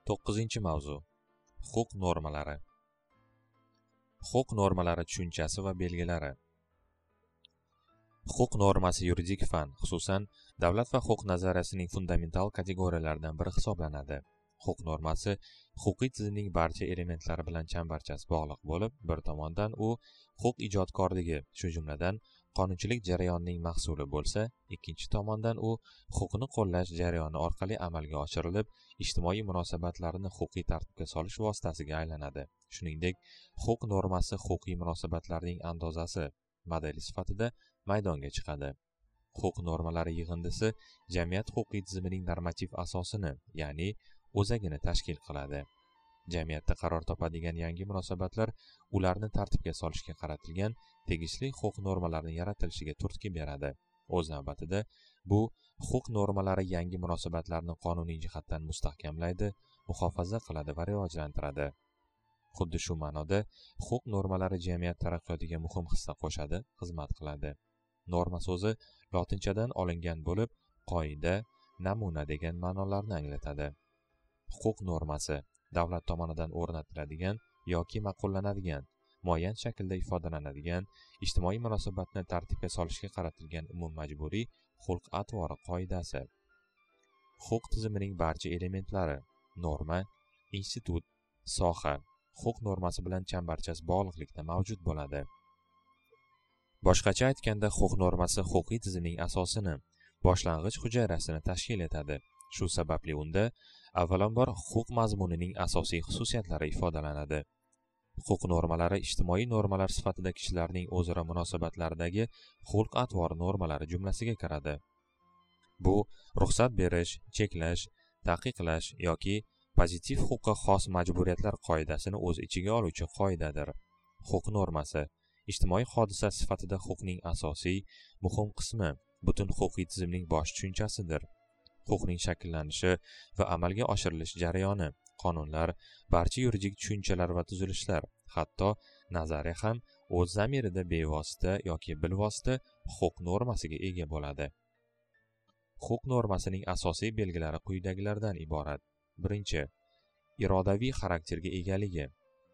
9-mavzu. Huquq normalari. Huquq normalari tushunchasi va belgilari. Huquq normasi yuridik fan, xususan davlat va huquq nazariyasining fundamental kategoriyalaridan biri hisoblanadi. Huquq normasi huquqiy tizimning barcha elementlari bilan chambarchas bog'liq bo'lib, bir tomondan u huquq ijodkorligi, shu jumladan qonunchilik jarayonining mahsuli bo'lsa, ikkinchi tomondan u huquqni qo'llash jarayoni orqali amalga oshirilib, ijtimoiy munosabatlarni huquqiy tartibga solish vositasiga aylanadi. Shuningdek, huquq normasi huquqiy munosabatlarning andozasi, modeli sifatida maydonga chiqadi. Huquq normalari yig'indisi jamiyat huquqiy tizimining normativ asosini, ya'ni o'zagini tashkil qiladi. Jamiyatda qaror topadigan yangi munosabatlar ularni tartibga solishga qaratilgan tegishli huquq normalarining yaratilishiga turtki beradi. O'z navbatida, bu huquq normalari yangi munosabatlarni qonuniy jihatdan mustahkamlaydi, muhofaza qiladi va rivojlantiradi. Xuddi shu ma'noda, huquq normalari jamiyat taraqqiyotiga muhim hissa qo'shadi, xizmat qiladi. Norma so'zi lotinchadan olingan bo'lib, qoida, namuna degan ma'nolarni anglatadi. Huquq normasi davlat tomonidan o'rnatiladigan yoki ma'qullanadigan, muayyan shaklda ifodalanadigan, ijtimoiy munosabatni tartibga solishga qaratilgan umummajburiy xulq-atvori qoidasi. Huquq tizimining barcha elementlari, norma, institut, soha, huquq normasi bilan chambarchas bog'liqlikda mavjud bo'ladi. Boshqacha aytganda, huquq normasi huquqiy tizimning asosini, boshlang'ich hujayrasini tashkil etadi. Shu sababli unda avvalambor huquq mazmunining asosiy xususiyatlari ifodalanadi. Huquq normalari ijtimoiy normalar sifatida kishilarning o'zaro munosabatlaridagi xulq-atvor normalari jumlasiga kiradi. Bu ruxsat berish, cheklash, taqiqlash yoki pozitiv huquqqa xos majburiyatlar qoidasini o'z ichiga oluvchi qoidadir. Huquq normasi ijtimoiy hodisa sifatida huquqning asosiy, muhim qismi, butun huquqiy tizimning bosh tushunchasidir. Huquqning shakllanishi va amalga oshirilish jarayoni, qonunlar, barcha yuridik tushunchalar va tuzilishlar, hatto nazariya ham o'z zamirida bevosita yoki bilvosita huquq normasiga ega bo'ladi. Huquq normasining asosiy belgilari quyidagilardan iborat. Birinchi, irodaviy xarakterga egaligi.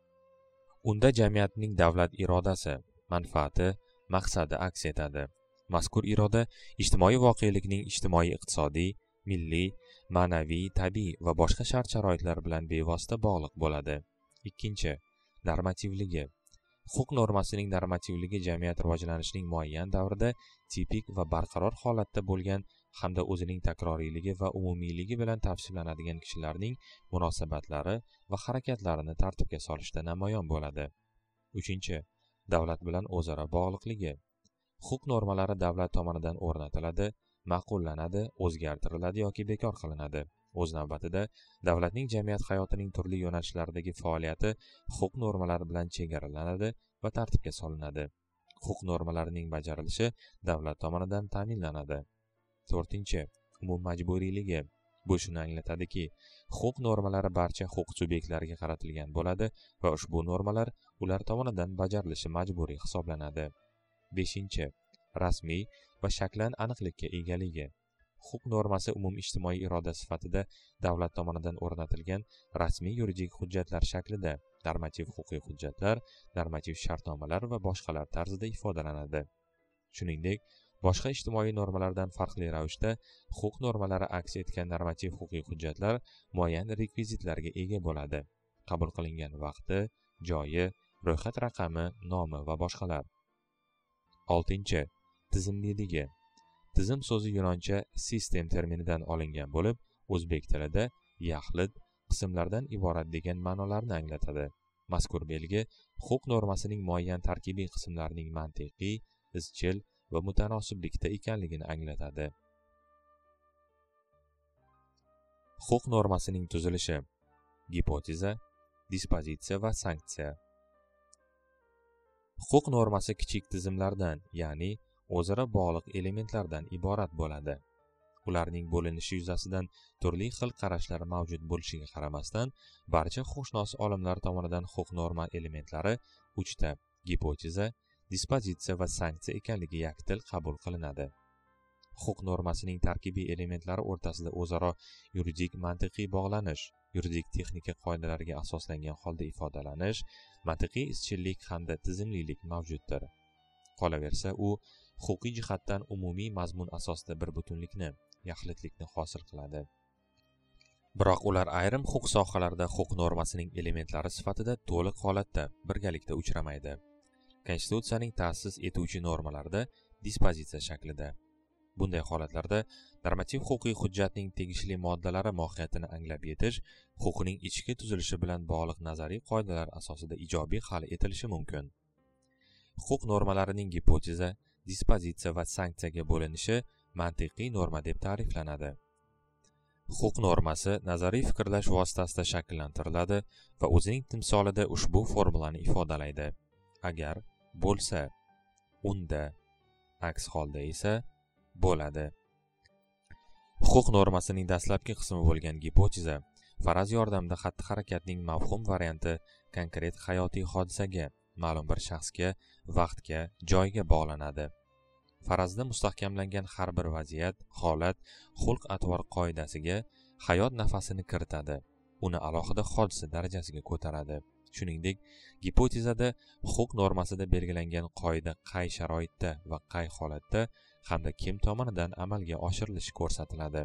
Unda jamiyatning davlat irodasi, manfaati, maqsadi aks etadi. Mazkur iroda ijtimoiy voqelikning ijtimoiy-iqtisodiy, milliy, ma'naviy, tabiiy va boshqa shart-sharoitlar bilan bevosita bog'liq bo'ladi. Ikkinchi, normativligi. Huquq normasining normativligi jamiyat rivojlanishining muayyan davrida tipik va barqaror holatda bo'lgan hamda o'zining takroriyligi va umumiyligi bilan tavsiflanadigan kishilarning munosabatlari va harakatlarini tartibga solishda namoyon bo'ladi. Uchinchi, davlat bilan o'zaro bog'liqligi. Huquq normalari davlat tomonidan o'rnatiladi, ma'qullanadi, o'zgartiriladi yoki bekor qilinadi. O'z navbatida, davlatning jamiyat hayotining turli yo'nalishlaridagi faoliyati huquq normalari bilan chegaralanadi va tartibga solinadi. Huquq normalarining bajarilishi davlat tomonidan ta'minlanadi. To'rtinchi, umummajburiyligi. Bu shuni anglatadiki, huquq normalari barcha huquq subyektlariga qaratilgan bo'ladi va ushbu normalar ular tomonidan bajarilishi majburiy hisoblanadi. Beshinchi, rasmiy va shaklan aniqlikka egaligi. Huquq normasi umum ijtimoiy iroda sifatida davlat tomonidan o'rnatilgan rasmiy yuridik hujjatlar shaklida, normativ huquqiy hujjatlar, normativ shartnomalar va boshqalar tarzida ifodalanadi. Shuningdek, boshqa ijtimoiy normalardan farqli ravishda huquq normalari aks etgan normativ huquqiy hujjatlar muayyan rekvizitlarga ega bo'ladi. Qabul qilingan vaqti, joyi, ro'yxat raqami, nomi va boshqalar. Oltinchi, tizimliligi. Tizim so'zi yunoncha sistem terminidan olingan bo'lib, o'zbek tilida yaxlit, qismlardan iborat degan ma'nolarni anglatadi. Mazkur belgi huquq normasining muayyan tarkibiy qismlarining mantiqiy, izchil va mutanosiblikda ekanligini anglatadi. Huquq normasining tuzilishi: gipoteza, dispozitsiya va sanksiya. Huquq normasi kichik tizimlardan, ya'ni o'zaro bog'liq elementlardan iborat bo'ladi. Ularning bo'linishi yuzasidan turli xil qarashlar mavjud bo'lishiga qaramasdan, barcha huquqshunos olimlar tomonidan huquq norma elementlari 3 ta: gipoteza, dispozitsiya va sanksiya ekanligi yakdil qabul qilinadi. huquq normasining tarkibiy elementlari o'rtasida o'zaro yuridik mantiqiy bog'lanish, yuridik texnika qoidalariga asoslangan holda ifodalanish, mantiqiy izchillik hamda tizimlilik mavjuddir. Qolaversa, u huquqiy jihatdan umumiy mazmun asosida bir butunlikni, yaxlitlikni hosil qiladi. Biroq ular ayrim huquq sohalarida huquq normasining elementlari sifatida to'liq holatda birgalikda uchramaydi. Konstitutsiyaning ta'sis etuvchi normalarida dispozitsiya shaklida. Bunday holatlarda normativ huquqiy hujjatning tegishli moddalari mohiyatini anglab yetish huquqning ichki tuzilishi bilan bog'liq nazariy qoidalar asosida ijobiy hal etilishi mumkin. Huquq normalarining gipoteza, dispozitsiya va sanksiyaga bo'linishi mantiqiy norma deb ta'riflanadi. Huquq normasi nazariy fikrlash vositasida shakllantiriladi va o'zining timsolida ushbu formulani ifodalaydi. Agar bo'lsa, unda, aks holda esa bo'ladi. Huquq normasining dastlabki qismi bo'lgan gipoteza faraz yordamida xatti-harakatning mavhum varianti konkret hayotiy hodisaga, ma'lum bir shaxsga, vaqtga, joyga bog'lanadi. Farazda mustahkamlangan har bir vaziyat, holat, xulq-atvor qoidasiga hayot nafasini kiritadi, uni alohida hodisa darajasiga ko'taradi. Shuningdek, gipotezada huquq normasida belgilangan qoida qay sharoitda va qay holatda hamda kim tomonidan amalga oshirilishi ko'rsatiladi.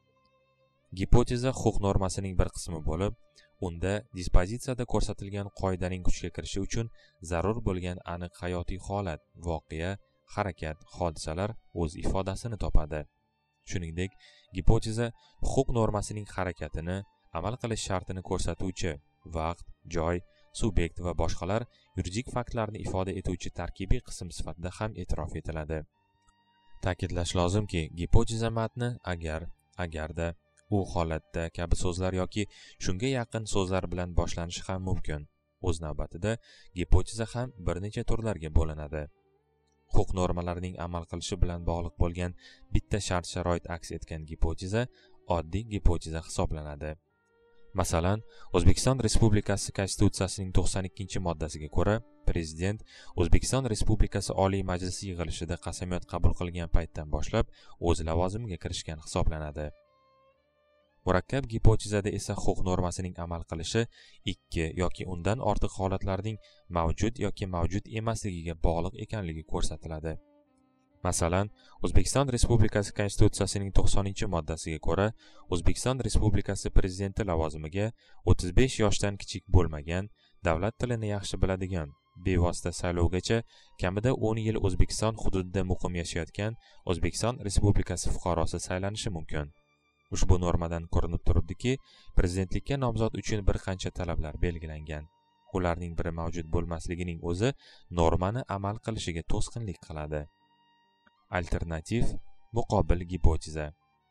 Gipoteza huquq normasining bir qismi bo'lib, unda dispozitsiyada ko'rsatilgan qoidaning kuchga kirishi uchun zarur bo'lgan aniq hayotiy holat, voqea, harakat, hodisalar o'z ifodasini topadi. Shuningdek, gipoteza huquq normasining harakatini, amal qilish shartini ko'rsatuvchi vaqt, joy, subyekt va boshqalar yuridik faktlarni ifoda etuvchi tarkibiy qism sifatida ham e'tirof etiladi. Ta'kidlash lozimki, gipoteza matni agar, agarda, u holatda kabi so'zlar yoki shunga yaqin so'zlar bilan boshlanishi ham mumkin. O'z navbatida, gipoteza ham bir necha turlarga bo'linadi. Huquq normalarining amal qilishi bilan bog'liq bo'lgan bitta shart-sharoit aks etgan gipoteza oddiy gipoteza hisoblanadi. Masalan, O'zbekiston Respublikasi Konstitutsiyasining 92-moddasiga ko'ra, Prezident O'zbekiston Respublikasi Oliy Majlisi yig'ilishida qasamyod qabul qilgan paytdan boshlab o'z lavozimiga kirishgan hisoblanadi. Murakkab gipotezada esa huquq normasining amal qilishi ikki yoki undan ortiq holatlarning mavjud yoki mavjud emasligiga bog'liq ekanligi ko'rsatiladi. Masalan, O'zbekiston Respublikasi Konstitutsiyasining 90-moddasiga ko'ra, O'zbekiston Respublikasi Prezidenti lavozimiga 35 yoshdan kichik bo'lmagan, davlat tilini yaxshi biladigan, bevosita saylovgacha kamida 10 yil O'zbekiston hududida muqim yashayotgan O'zbekiston Respublikasi fuqarosi saylanishi mumkin. Ushbu normadan ko'rinib turibdiki, prezidentlikka nomzod uchun bir qancha talablar belgilangan. Ularning biri mavjud bo'lmasligining o'zi normani amal qilishiga to'sqinlik qiladi. Alternativ muqobil gipoteza.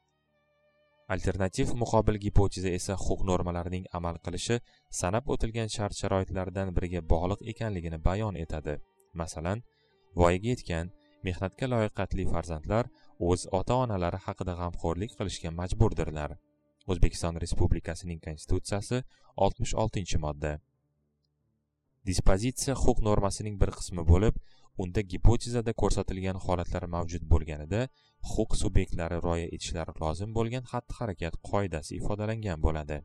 Alternativ muqobil gipoteza esa huquq normalarining amal qilishi sanab o'tilgan shart-sharoitlardan biriga bog'liq ekanligini bayon etadi. Masalan, voyaga yetgan, mehnatga loyiqatli farzandlar o'z ota-onalari haqida g'amxo'rlik qilishga majburdirlar. O'zbekiston Respublikasining Konstitutsiyasi 66-modda. Dispozitsiya huquq normasining bir qismi bo'lib, unda gipotezada ko'rsatilgan holatlar mavjud bo'lganida huquq subyektlari rioya etishlari lozim bo'lgan xatti-harakat qoidasi ifodalangan bo'ladi.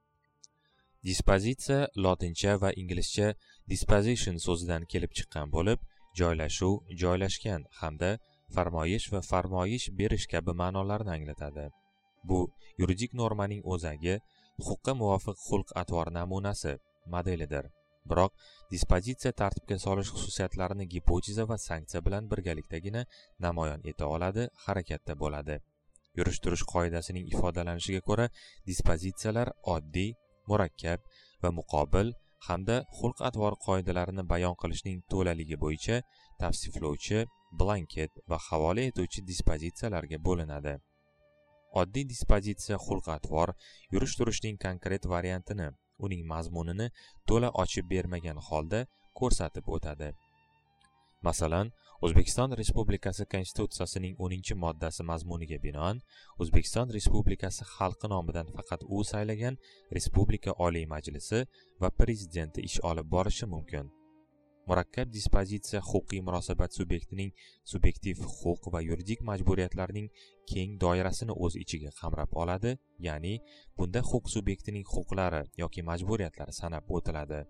Dispozitsiya lotincha va inglizcha disposition so'zidan kelib chiqqan bo'lib, joylashuv, joylashgan hamda farmoyish va farmoyish berish kabi ma'nolarni anglatadi. Bu yuridik normaning o'zagi, huquqqa muvofiq xulq-atvor namunasi, modelidir. Biroq dispozitsiya tartibga solish xususiyatlarini gipoteza va sanksiya bilan birgalikdagina namoyon eta oladi, harakatda bo'ladi. Yurish-turish qoidasining ifodalanishiga ko'ra, dispozitsiyalar oddiy, murakkab va muqobil hamda xulq-atvor qoidalarini bayon qilishning to'laligi bo'yicha tavsiflovchi, blanket va havola etuvchi dispozitsiyalarga bo'linadi. Oddiy dispozitsiya xulq-atvor yurish-turishning konkret variantini, uning mazmunini to'la ochib bermagan holda ko'rsatib o'tadi. Masalan, O'zbekiston Respublikasi Konstitutsiyasining 10-moddasi mazmuniga binoan, O'zbekiston Respublikasi xalqi nomidan faqat u saylagan Respublika Oliy Majlisi va Prezidenti ish olib borishi mumkin. murakkab dispozitsiya huquqiy munosabat subyektining subyektiv huquq va yuridik majburiyatlarining keng doirasini o'z ichiga qamrab oladi, ya'ni bunda huquq subyektining huquqlari yoki majburiyatlari sanab o'tiladi.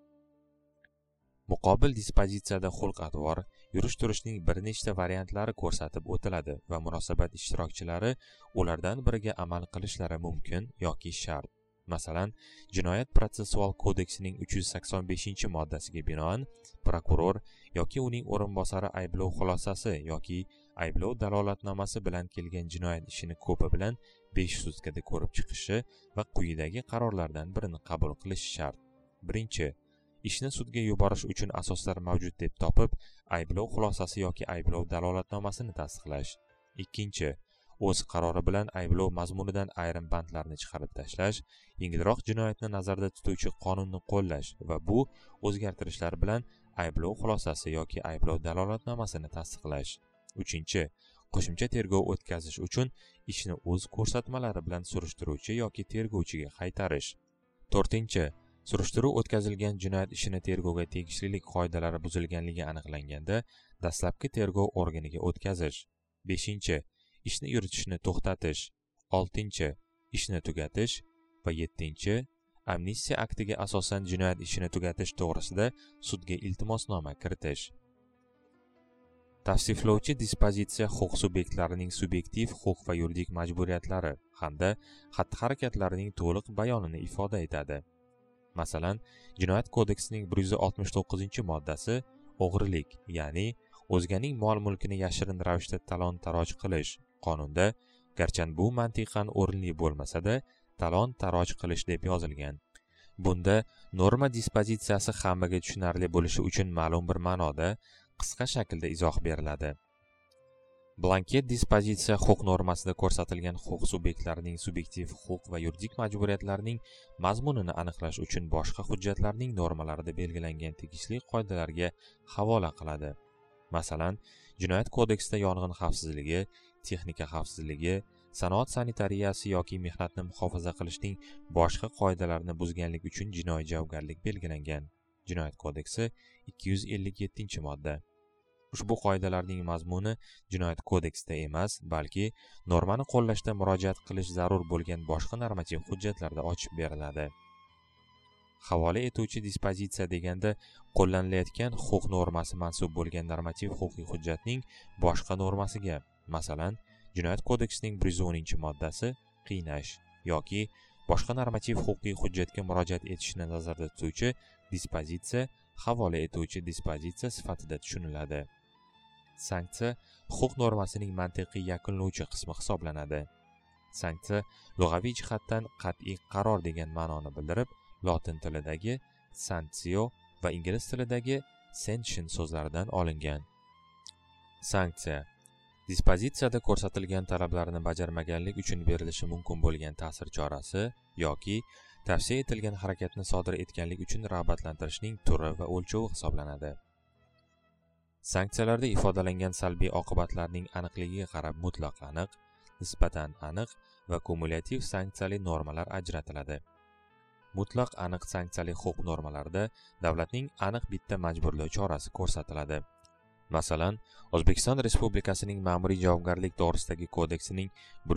Muqobil dispozitsiyada xulq-atvor, yurish-turishning bir nechta variantlari ko'rsatib o'tiladi va munosabat ishtirokchilari ulardan biriga amal qilishlari mumkin yoki shart. Masalan, Jinoyat protsessual kodeksining 385-moddasiga binoan prokuror yoki uning o'rinbosari ayblov xulosasi yoki ayblov dalolatnomasi bilan kelgan jinoyat ishini ko'pi bilan 5 sutkada ko'rib chiqishi va quyidagi qarorlardan birini qabul qilishi shart. Birinchi, ishni sudga yuborish uchun asoslar mavjud deb topib, ayblov xulosasi yoki ayblov dalolatnomasini tasdiqlash. Ikkinchi, o'z qarori bilan ayblov mazmunidan ayrim bandlarni chiqarib tashlash, yengilroq jinoyatni nazarda tutuvchi qonunni qo'llash va bu o'zgartirishlar bilan ayblov xulosasi yoki ayblov dalolatnomasini tasdiqlash. Uchinchi, qo'shimcha tergov o'tkazish uchun ishni o'z ko'rsatmalari bilan surishtiruvchi yoki tergovchiga qaytarish. To'rtinchi, surishtiruv o'tkazilgan jinoyat ishini tergovga tegishlilik qoidalari buzilganligi aniqlanganda dastlabki tergov organiga o'tkazish. Beshinchi, ishni yuritishni to'xtatish. Oltinchi, ishni tugatish va yettinchi, amnistiya aktiga asosan jinoyat ishini tugatish to'g'risida sudga iltimosnoma kiritish. Tavsiflovchi dispozitsiya huquq subyektlarining subyektiv huquq va yuridik majburiyatlari hamda xatti-harakatlarining to'liq bayonini ifoda etadi. Masalan, Jinoyat kodeksining 169-moddasi o'g'rilik, ya'ni o'zganing mol-mulkini yashirin ravishda talon-taroj qilish qonunda, garchi bu mantiqan o'rinli bo'lmasa-da, talon-taroj qilish deb yozilgan. Bunda norma dispozitsiyasi hammaga tushunarli bo'lishi uchun ma'lum bir ma'noda qisqa shaklda izoh beriladi. Blanket dispozitsiya huquq normasida ko'rsatilgan huquq subyektlarining subyektiv huquq va yuridik majburiyatlarining mazmunini aniqlash uchun boshqa hujjatlarning normalarida belgilangan tegishli qoidalarga havola qiladi. Masalan, Jinoyat kodeksida yong'in xavfsizligi, texnika xavfsizligi, sanoat sanitariyasi yoki mehnatni muhofaza qilishning boshqa qoidalarini buzganlik uchun jinoiy javobgarlik belgilangan. Jinoyat kodeksi 257-modda. Ushbu qoidalarning mazmuni Jinoyat kodeksida emas, balki normani qo'llashda murojaat qilish zarur bo'lgan boshqa normativ hujjatlarda ochib beriladi. Havola etuvchi dispozitsiya deganda qo'llanilayotgan huquq normasi mansub bo'lgan normativ huquqiy hujjatning boshqa normasiga, masalan, Jinoyat kodeksining 110-moddasi qiynash yoki boshqa normativ huquqiy hujjatga murojaat etishni nazarda tutuvchi dispozitsiya havola etuvchi dispozitsiya sifatida tushuniladi. Sanksiya huquq normasining mantiqiy yakunlovchi qismi hisoblanadi. Sanksiya lug'aviy jihatdan qat'iy qaror degan ma'noni bildirib, lotin tilidagi sanctio va ingliz tilidagi sanction so'zlaridan olingan. Sanksiya dispozitsiyada ko'rsatilgan talablarni bajarmaganlik uchun berilishi mumkin bo'lgan ta'sir chorasi yoki tavsiya etilgan harakatni sodir etganlik uchun rag'batlantirishning turi va o'lchovi hisoblanadi. Sanksiyalarda ifodalangan salbiy oqibatlarning aniqligiga qarab mutlaq aniq, nisbatan aniq va kumulyativ sanksiyali normalar ajratiladi. Mutlaq aniq sanksiyali huquq normalarida davlatning aniq bitta majburlov chorasi ko'rsatiladi. Masalan, O'zbekiston Respublikasining ma'muriy javobgarlik to'g'risidagi kodeksining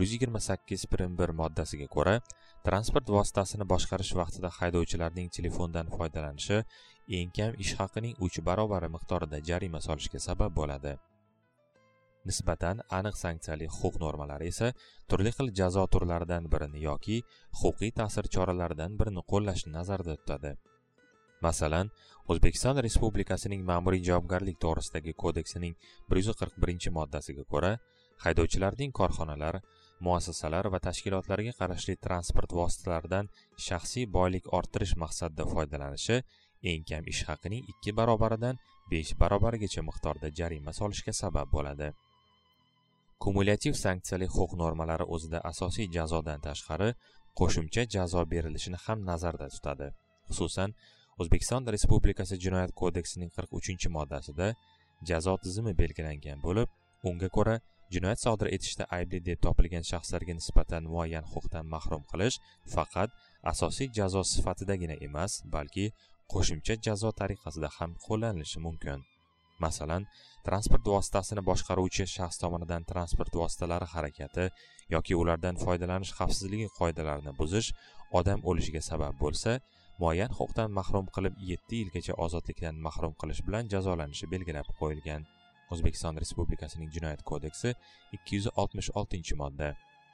128.1 moddasiga ko'ra, transport vositasini boshqarish vaqtida haydovchilarning telefondan foydalanishi eng kam ish haqining 3 barobari miqdorida jarima solishga sabab bo'ladi. Nisbatan aniq sanksiyali huquq normalari esa turli xil jazo turlaridan birini yoki huquqiy ta'sir choralaridan birini qo'llashni nazarda tutadi. Masalan, O'zbekiston Respublikasining ma'muriy javobgarlik to'g'risidagi kodeksining 141-moddasiga ko'ra, haydovchilarning korxonalar, muassasalar va tashkilotlarga qarashli transport vositalaridan shaxsiy boylik orttirish maqsadida foydalanishi eng kam ish haqining 2 barobaridan 5 barobarigacha miqdorda jarima solishga sabab bo'ladi. Kumulyativ sanksiyali huquq normalari o'zida asosiy jazodan tashqari qo'shimcha jazo berilishini ham nazarda tutadi. Xususan, O'zbekiston Respublikasi Jinoyat kodeksining 43-moddasida jazo tizimi belgilangan bo'lib, unga ko'ra jinoyat sodir etishda aybli deb topilgan shaxslarga nisbatan muayyan huquqdan mahrum qilish faqat asosiy jazo sifatidagina emas, balki qo'shimcha jazo tariqasida ham qo'llanilishi mumkin. Masalan, transport vositasini boshqaruvchi shaxs tomonidan transport vositalari harakati yoki ulardan foydalanish xavfsizligi qoidalarini buzish odam o'lishiga sabab bo'lsa, muayyan huquqdan mahrum qilib 7 yilgacha ozodlikdan mahrum qilish bilan jazolanishi belgilab qo'yilgan. O'zbekiston Respublikasining Jinoyat kodeksi 266-modda.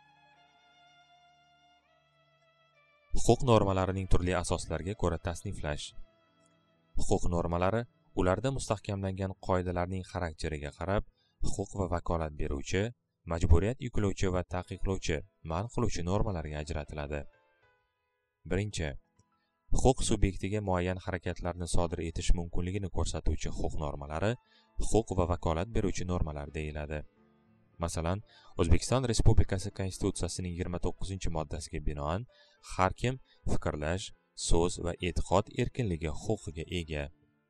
Huquq normalarining turli asoslariga ko'ra tasniflash. Huquq normalari ularda mustahkamlangan qoidalarning xarakteriga qarab huquq va vakolat beruvchi, majburiyat yuklovchi va taqiqlovchi, man qiluvchi normalarga ajratiladi. 1. Huquq subyektiga muayyan harakatlarni sodir etish mumkinligini ko'rsatuvchi huquq normalari huquq va vakolat beruvchi normalar deyiladi. Masalan, O'zbekiston Respublikasi Konstitutsiyasining 29-moddasiga binoan har kim fikrlash, so'z va e'tiqod erkinligi huquqiga ega.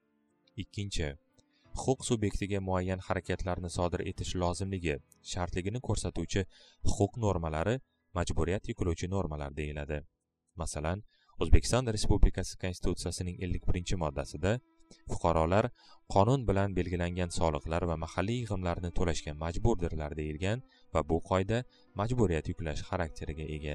2. Huquq subyektiga muayyan harakatlarni sodir etish lozimligi, shartligini ko'rsatuvchi huquq normalari majburiyat yuklovchi normalar deyiladi. Masalan, O'zbekiston Respublikasi Konstitutsiyasining 51-moddasida fuqarolar qonun bilan belgilangan soliqlar va mahalliy yig'imlarni to'lashga majburdirlar deyilgan va bu qoida majburiyat yuklash xarakteriga ega.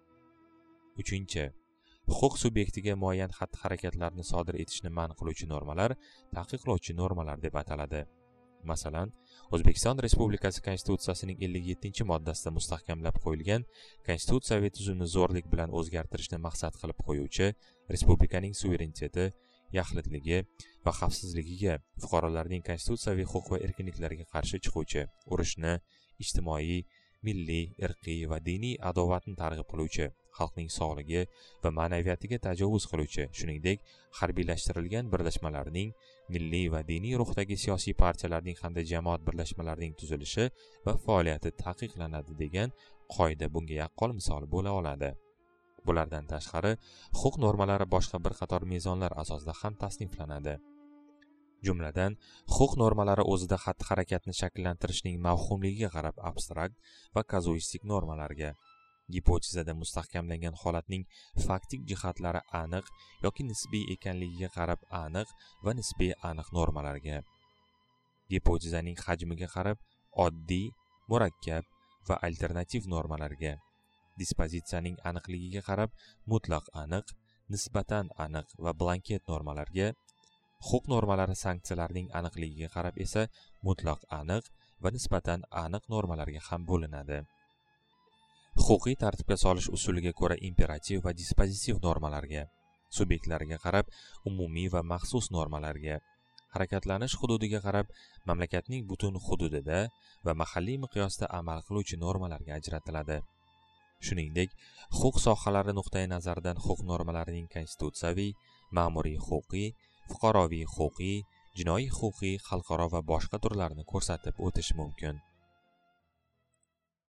3. Huquq subyektiga muayyan xatti-harakatlarni sodir etishni man qiluvchi normalar taqiqlovchi normalar deb ataladi. Masalan, O'zbekiston Respublikasi Konstitutsiyasining 57-moddasida mustahkamlab qo'yilgan konstitutsiyaviy tuzumni zo'rlik bilan o'zgartirishni maqsad qilib qo'yuvchi respublikaning suvereniteti, yaxlitligi va xavfsizligiga, fuqarolarning konstitutsiyaviy huquq va erkinliklariga qarshi chiquvchi, urushni, ijtimoiy, milliy, irqiy va diniy adovatni targ'ib qiluvchi, xalqning sog'ligi va ma'naviyatiga tajovuz qiluvchi, shuningdek, harbiylashtirilgan birlashmalarning, milliy va diniy ruhdagi siyosiy partiyalarning hamda jamoat birlashmalarining tuzilishi va faoliyati taqiqlanadi degan qoida bunga yaqqol misol bo'la oladi. Bulardan tashqari, huquq normalari boshqa bir qator mezonlar asosida ham tasniflanadi. Jumladan, huquq normalari o'zida xatti-harakatni shakllantirishning mavhumligiga qarab abstrakt va kazuistik normalarga, gipotezada mustahkamlangan holatning faktik jihatlari aniq yoki nisbiy ekanligiga qarab aniq va nisbiy aniq normalarga, gipotezaning hajmiga qarab oddiy, murakkab va alternativ normalarga, dispozitsiyaning aniqligiga qarab mutlaq aniq, nisbatan aniq va blanket normalarga, huquq normalari sanksiyalarning aniqligiga qarab esa mutlaq aniq va nisbatan aniq normalarga ham bo'linadi. Huquqiy tartibga solish usuliga ko'ra imperativ va dispozitiv normalarga, subyektlarga qarab umumiy va maxsus normalarga, harakatlanish hududiga qarab mamlakatning butun hududida va mahalliy miqyosda amal qiluvchi normalarga ajratiladi. Shuningdek, huquq sohalari nuqtai nazaridan huquq normalarining konstitutsiyaviy, ma'muriy huquqiy, fuqaroviy huquqiy, jinoiy huquqiy, xalqaro va boshqa turlarini ko'rsatib o'tish mumkin.